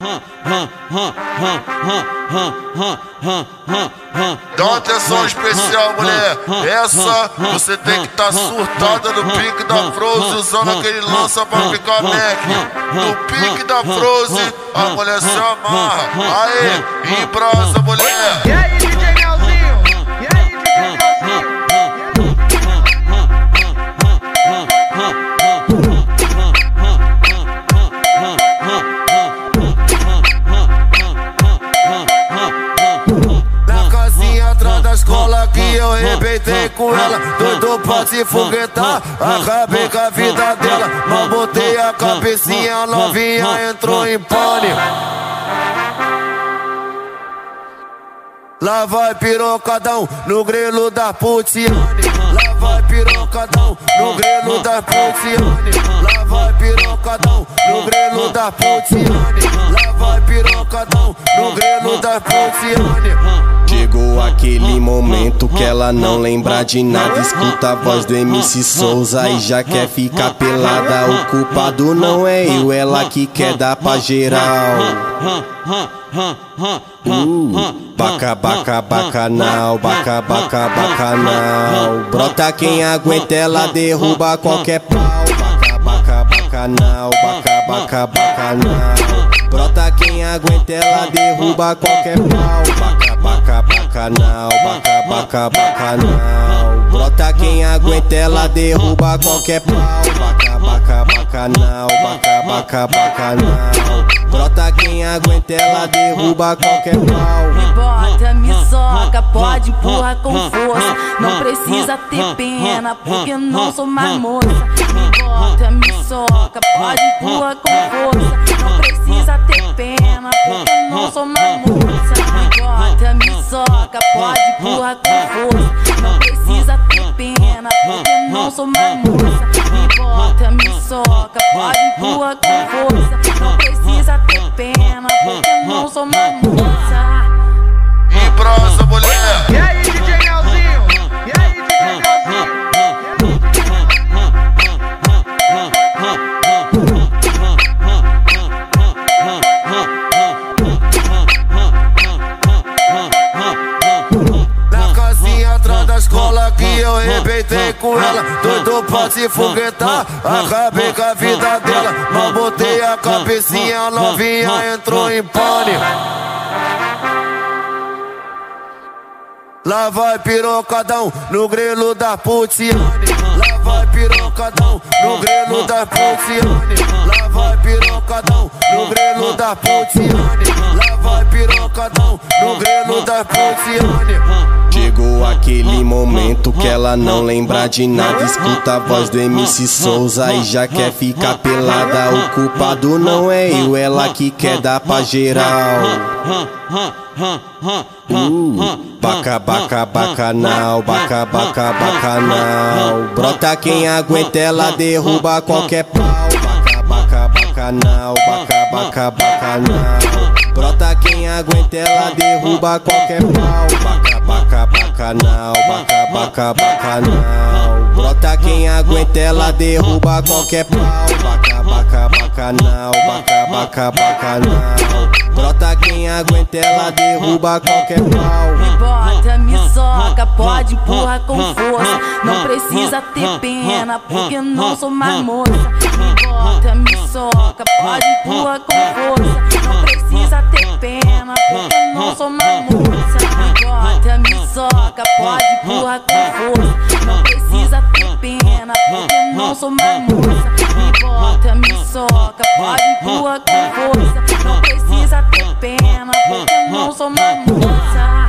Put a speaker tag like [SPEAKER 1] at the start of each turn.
[SPEAKER 1] Dá uma atenção especial, mulher. Essa você tem que tá surtada no pique da Frozen, usando aquele lança pra ficar Mac. No pique da Frozen, a mulher se amarra. Aê, embrasa, mulher.
[SPEAKER 2] E aí, DJ Melzinho? E aí, DJ Melzinho?
[SPEAKER 3] Na casinha atrás da escola que eu arrebentei com ela, doido pra se foguetar, acabei com a vida dela. Mas botei a cabecinha, novinha entrou em pânico. Lá vai pirocadão no grelo da Putiane. Lá vai pirocadão no grelo da Putiane. Lá vai pirocadão no grelo da Putiane. Lá vai pirocadão no grelo da Putiane.
[SPEAKER 4] Chegou aquele momento que ela não lembra de nada. Escuta a voz do MC Souza e já quer ficar pelada. O culpado não é eu, ela que quer dar pra geral. Baca, baca, bacanal, baca, baca, bacanal. Brota quem aguenta, ela derruba qualquer pau. Baca, baca, bacanal, baca, baca, bacanal. Brota quem aguenta, ela derruba qualquer pau. Baca, baca, bacanal, baca, baca, bacanal. Brota quem aguenta, ela derruba qualquer pau. Baca, baca, bacanal, baca, baca, bacanal. Brota quem aguenta, ela derruba qualquer pau.
[SPEAKER 5] Me bota, me soca, pode empurrar com força. Não precisa ter pena, porque não sou mais moça. Me bota, me soca, pode empurrar com força. Não precisa ter pena, porque não sou mais moça. Me bota, me soca, pode empurrar com força. Não precisa ter pena, porque não sou mais moça. Me bota, me soca, pode empurrar com força. Não precisa ter pena, porque não sou mais moça.
[SPEAKER 1] Embrasa, mulher.
[SPEAKER 2] E aí, DJ Melzinho? E aí, DJ Melzinho?
[SPEAKER 3] Na casinha atrás da escola que eu arrebentei com ela, doido pra se foguetar, acabei com a vida dela. Mas botei a cabecinha, novinha entrou em pânico. Lá vai pirocadão no grelo da Putiane. Lá vai pirocadão no grelo da Putiane. Lá vai pirocadão no grelo da Putiane. Lá vai pirocadão no grelo da Putiane.
[SPEAKER 4] Chegou aquele momento que ela não lembra de nada. Escuta a voz do MC Souza e já quer ficar pelada. O culpado não é eu, ela que quer dar pra geral. Baca, baca, bacanal, baca, baca, bacanal. Brota quem aguenta, ela derruba qualquer pau. Baca, baca, bacanal, baca, baca, bacanal. Brota quem aguenta, ela derruba qualquer pau. Baca, baca, bacanal, baca, baca, bacanal. Brota quem aguenta, ela derruba qualquer pau. Baca, baca, bacanal, baca, baca, bacanal. Brota quem aguenta, ela derruba qualquer pau.
[SPEAKER 5] Me bota, me soca, pode empurrar com força. Não precisa ter pena, porque não sou mais moça. Me bota, me soca, pode empurrar com força. Não precisa ter pena, porque não sou mais moça. Me bota, me soca, pode empurrar com força. Não precisa ter pena, porque não sou mais moça. Me bota, me soca, pode empurrar com força. Não precisa ter pena, porque não sou mais moça.